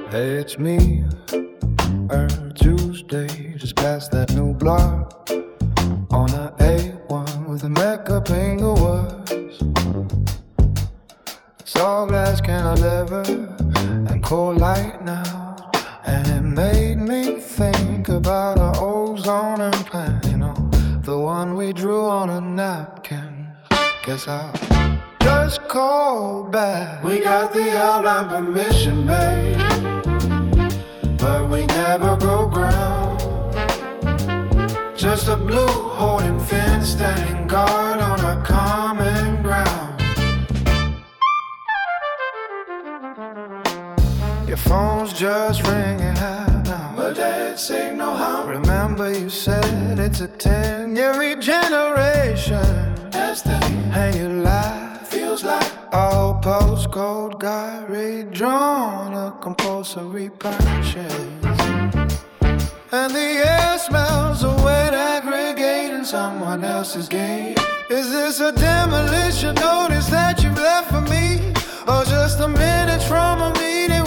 Hey, it's me. Tuesday, just past that new block on a A1 with a mecca finger words. It's all glass, cantilever, and cold light now. And it made me think about our ozone implant, you know, the one we drew on a napkin. Guess I'll just call back. We got the outline permission, babe, but we never broke ground. Just a blue holding fence, standing guard on a common ground. Your phone's just ringing out now, but that signal how. Remember you said it's a 10-year regeneration. Destiny, and your life feels like our postcode got redrawn, a compulsory purchase. And the air smells of wet aggregate in someone else's gate. Is this a demolition notice that you've left for me, or just a minute from a meeting